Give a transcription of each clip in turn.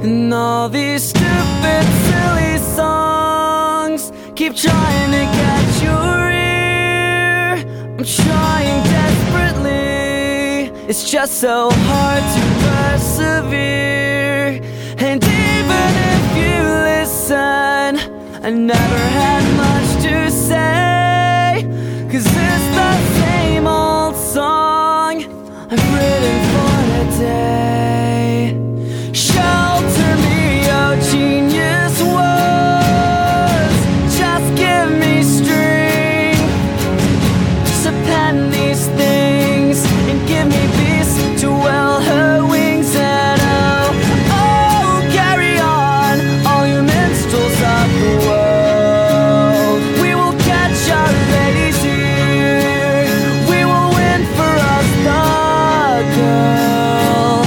And all these stupid, silly songs keep trying to catch your ear. I'm trying desperately, it's just so hard to persevere. And even if you listen, I never had much to say, 'cause it's the same old song I've written for today. Shelter me, oh genius words, just give me strength to pen these things and give me peace to well her wings. And oh, carry on, all you minstrels of the world. We will catch our ladies here, we will win for us the girl.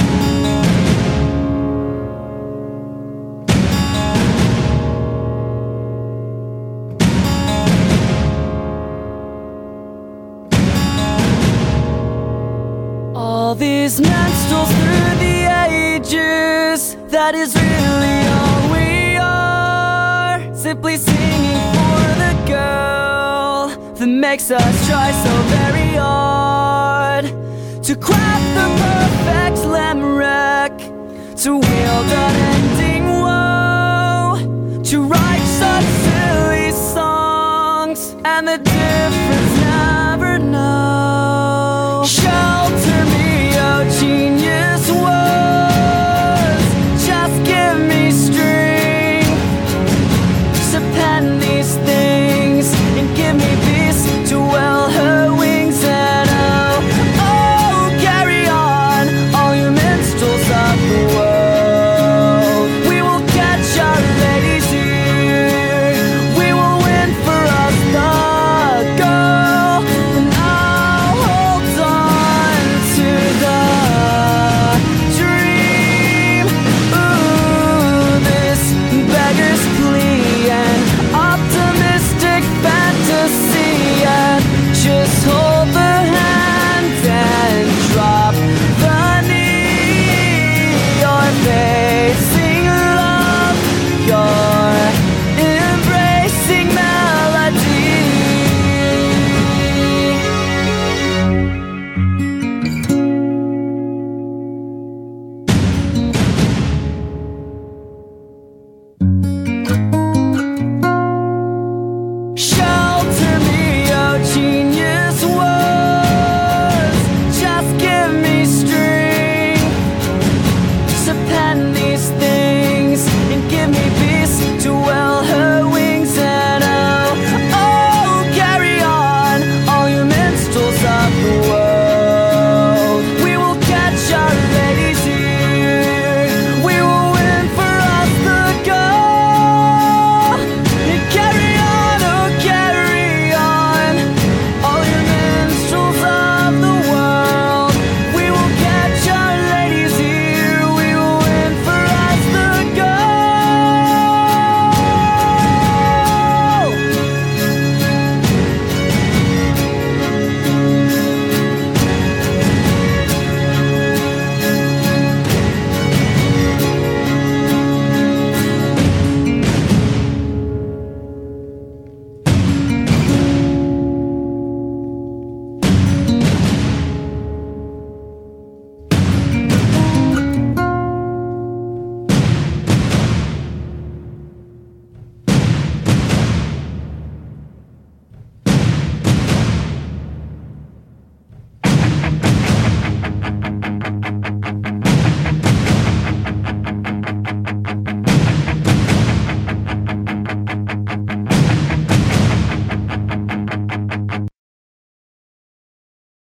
All these minstrels through the ages, that is really all we are. Simply singing for the girl that makes us try so very hard to craft the perfect limerick, to wield an